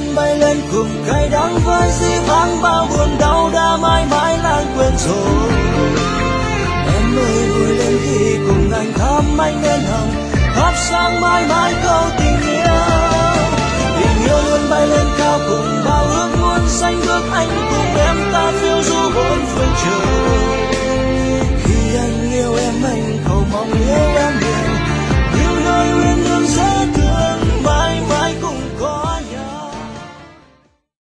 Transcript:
bay lên cùng cay đắng với dĩ vãng bao buồn đau đã mãi mãi lãng quên rồi.